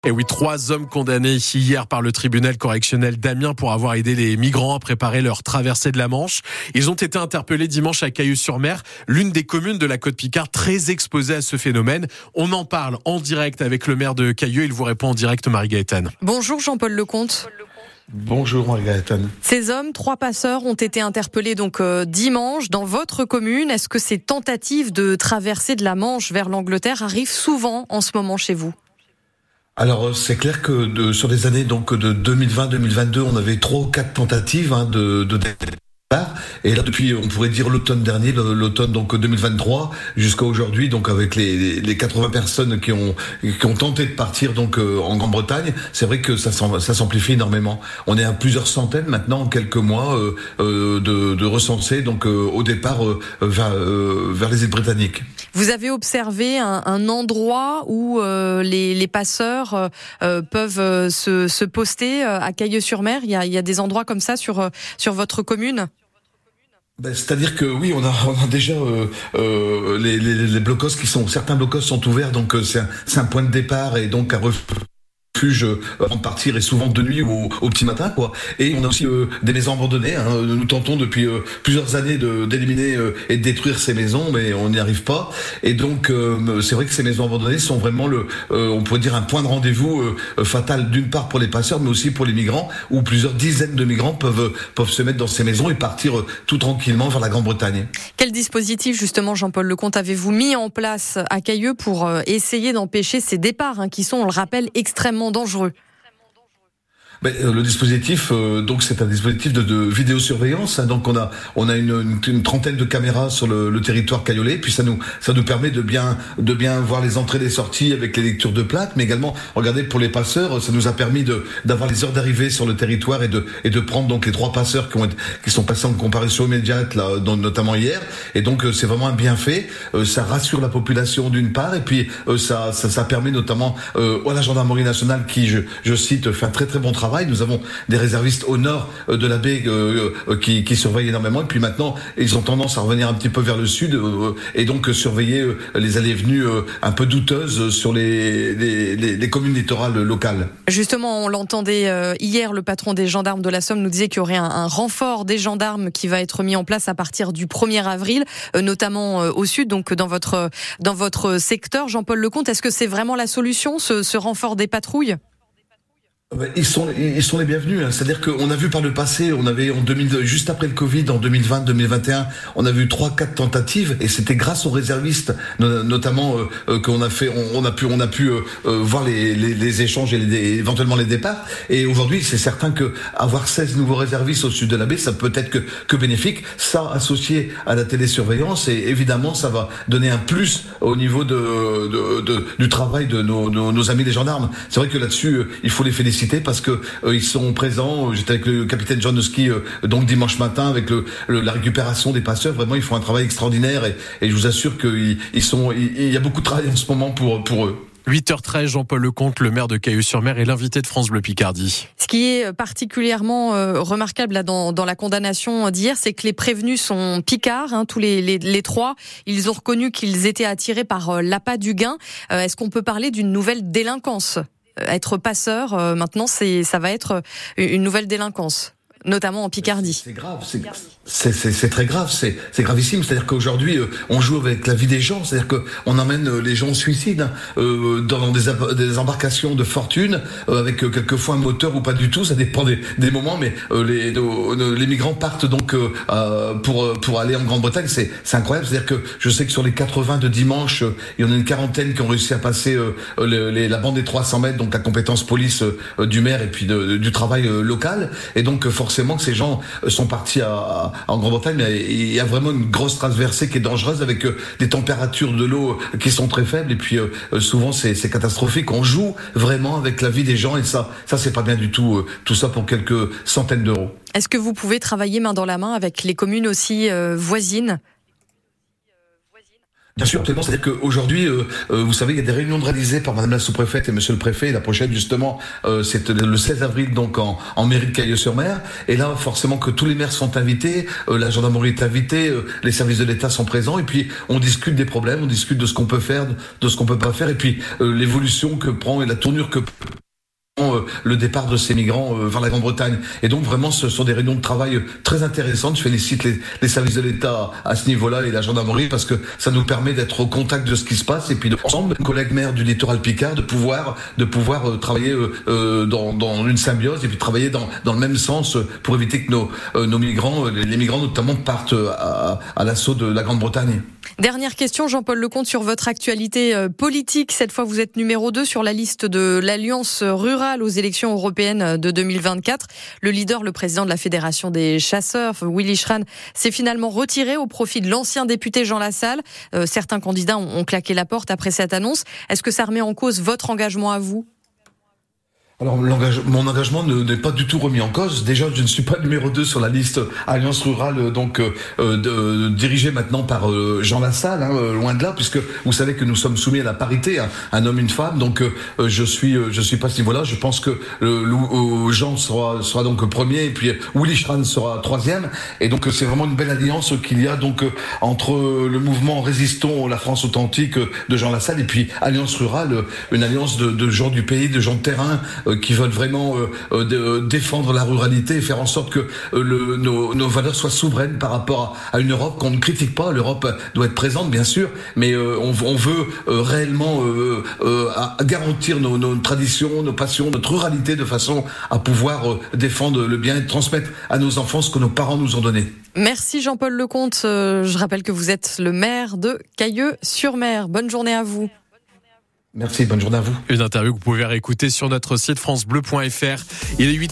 Et oui, 3 hommes condamnés hier par le tribunal correctionnel d'Amiens pour avoir aidé les migrants à préparer leur traversée de la Manche. Ils ont été interpellés dimanche à Cailleux-sur-Mer, l'une des communes de la Côte-Picard très exposée à ce phénomène. On en parle en direct avec le maire de Cailleux. Il vous répond en direct, Marie-Gaëtane. Bonjour Jean-Paul Lecomte. Bonjour Marie-Gaëtane. Ces hommes, 3 passeurs, ont été interpellés dimanche dans votre commune. Est-ce que ces tentatives de traversée de la Manche vers l'Angleterre arrivent souvent en ce moment chez vous ? Alors c'est clair que sur les années de 2020-2022, on avait 3 ou 4 tentatives de départ. Et là, depuis, on pourrait dire l'automne dernier, l'automne 2023, jusqu'à aujourd'hui, avec les 80 personnes qui ont tenté de partir en Grande-Bretagne, c'est vrai que ça s'amplifie énormément. On est à plusieurs centaines maintenant en quelques mois de recensés au départ vers les îles britanniques. Vous avez observé un endroit où les passeurs peuvent se poster à Cailleux-sur-Mer. Il y a des endroits comme ça sur votre commune ? C'est-à-dire que oui, on a déjà les blocos certains blocos sont ouverts, c'est un point de départ et donc un refuge avant de partir et souvent de nuit ou au petit matin quoi. Et on a aussi des maisons abandonnées. Nous tentons depuis plusieurs années d'éliminer et de détruire ces maisons, mais on n'y arrive pas. Et donc c'est vrai que ces maisons abandonnées sont vraiment on pourrait dire un point de rendez-vous fatal d'une part pour les passeurs, mais aussi pour les migrants, où plusieurs dizaines de migrants peuvent se mettre dans ces maisons et partir tout tranquillement vers la Grande-Bretagne. Quel dispositif justement, Jean-Paul Lecomte, avez-vous mis en place à Cailleux pour essayer d'empêcher ces départs qui sont, on le rappelle, extrêmement dangereux? Le dispositif, c'est un dispositif de vidéosurveillance. Donc on a une trentaine de caméras sur le territoire caillolais. Puis ça nous permet de bien voir les entrées et les sorties avec les lectures de plaques. Mais également, regardez, pour les passeurs, ça nous a permis d'avoir les heures d'arrivée sur le territoire et de prendre les 3 passeurs qui sont passés en comparution immédiate là, notamment hier. Et donc c'est vraiment un bienfait. Ça rassure la population d'une part, et puis ça permet notamment à la gendarmerie nationale qui, je cite, fait un très très bon travail. Nous avons des réservistes au nord de la baie qui surveillent énormément, et puis maintenant ils ont tendance à revenir un petit peu vers le sud et donc surveiller les allées et venues un peu douteuses sur les communes littorales locales. Justement, on l'entendait hier, le patron des gendarmes de la Somme nous disait qu'il y aurait un renfort des gendarmes qui va être mis en place à partir du 1er avril, notamment au sud, donc dans votre secteur. Jean-Paul Lecomte, est-ce que c'est vraiment la solution, ce renfort des patrouilles ? Ils sont les bienvenus. C'est-à-dire qu'on a vu par le passé, on avait juste après le Covid, en 2020-2021, on a vu 3-4 tentatives, et c'était grâce aux réservistes, notamment qu'on a fait, on a pu voir les échanges et éventuellement les départs. Et aujourd'hui, c'est certain que avoir 16 nouveaux réservistes au sud de la baie, ça peut être que bénéfique. Ça associé à la télésurveillance, et évidemment, ça va donner un plus au niveau du travail de nos amis les gendarmes. C'est vrai que là-dessus, il faut les féliciter, parce que ils sont présents. J'étais avec le capitaine John Husky dimanche matin avec la récupération des passeurs. Vraiment, ils font un travail extraordinaire, et je vous assure qu'il y a beaucoup de travail en ce moment pour eux. 8h13, Jean-Paul Lecomte, le maire de Cailleux-sur-Mer, est l'invité de France Bleu Picardie. Ce qui est particulièrement remarquable là, dans la condamnation d'hier, c'est que les prévenus sont picards, tous les 3. Ils ont reconnu qu'ils étaient attirés par l'appât du gain. Est-ce qu'on peut parler d'une nouvelle délinquance ? Être passeur, maintenant, ça va être une nouvelle délinquance, notamment en Picardie. C'est grave, c'est très grave, c'est gravissime. C'est-à-dire qu'aujourd'hui, on joue avec la vie des gens. C'est-à-dire qu'on emmène les gens au suicide dans des embarcations de fortune, avec quelquefois un moteur ou pas du tout. Ça dépend des moments, mais les migrants partent pour aller en Grande-Bretagne. C'est incroyable. C'est-à-dire que je sais que sur les 80 de dimanche, il y en a une quarantaine qui ont réussi à passer la bande des 300 mètres, donc la compétence police du maire et puis du travail local. Et donc forcément que ces gens sont partis en Grande-Bretagne, mais il y a vraiment une grosse traversée qui est dangereuse, avec des températures de l'eau qui sont très faibles, et puis souvent c'est catastrophique. On joue vraiment avec la vie des gens, et ça c'est pas bien du tout, tout ça pour quelques centaines d'euros. Est-ce que vous pouvez travailler main dans la main avec les communes aussi voisines ? Bien sûr, absolument. C'est-à-dire qu'aujourd'hui, vous savez, il y a des réunions réalisées par Madame la sous-préfète et Monsieur le préfet. Et la prochaine, justement, c'est le 16 avril, donc en mairie de Cailleux-sur-Mer. Et là, forcément, que tous les maires sont invités, la gendarmerie est invitée, les services de l'État sont présents. Et puis, on discute des problèmes, on discute de ce qu'on peut faire, de ce qu'on peut pas faire, et puis l'évolution que prend et la tournure que le départ de ces migrants vers la Grande-Bretagne. Et donc vraiment, ce sont des réunions de travail très intéressantes. Je félicite les services de l'État à ce niveau-là et la gendarmerie parce que ça nous permet d'être au contact de ce qui se passe et puis ensemble, collègues maires du littoral Picard, de pouvoir travailler dans une symbiose et puis travailler dans le même sens pour éviter que nos migrants, les migrants notamment, partent à l'assaut de la Grande-Bretagne. Dernière question, Jean-Paul Lecomte, sur votre actualité politique. Cette fois, vous êtes numéro 2 sur la liste de l'Alliance rurale aux élections européennes de 2024. Le leader, le président de la Fédération des chasseurs, Willy Schran, s'est finalement retiré au profit de l'ancien député Jean Lassalle. Certains candidats ont claqué la porte après cette annonce. Est-ce que ça remet en cause votre engagement à vous ? Alors mon engagement n'est pas du tout remis en cause. Déjà, je ne suis pas numéro 2 sur la liste Alliance Rurale, dirigée maintenant par Jean Lassalle, loin de là, puisque vous savez que nous sommes soumis à la parité, un homme, une femme. Donc je suis pas à ce niveau-là. Je pense que Jean sera donc premier, et puis Willy Schran sera troisième. Et donc c'est vraiment une belle alliance qu'il y a donc entre le mouvement Résistons la France authentique de Jean Lassalle et puis Alliance Rurale, une alliance de gens du pays, de gens de terrain, qui veulent vraiment défendre la ruralité et faire en sorte que nos valeurs soient souveraines par rapport à une Europe qu'on ne critique pas. L'Europe doit être présente, bien sûr, mais on veut réellement garantir nos traditions, nos passions, notre ruralité de façon à pouvoir défendre le bien et transmettre à nos enfants ce que nos parents nous ont donné. Merci Jean-Paul Lecomte. Je rappelle que vous êtes le maire de Cailleux-sur-Mer. Bonne journée à vous. Merci, bonne journée à vous. Une interview que vous pouvez réécouter sur notre site francebleu.fr. Il est 8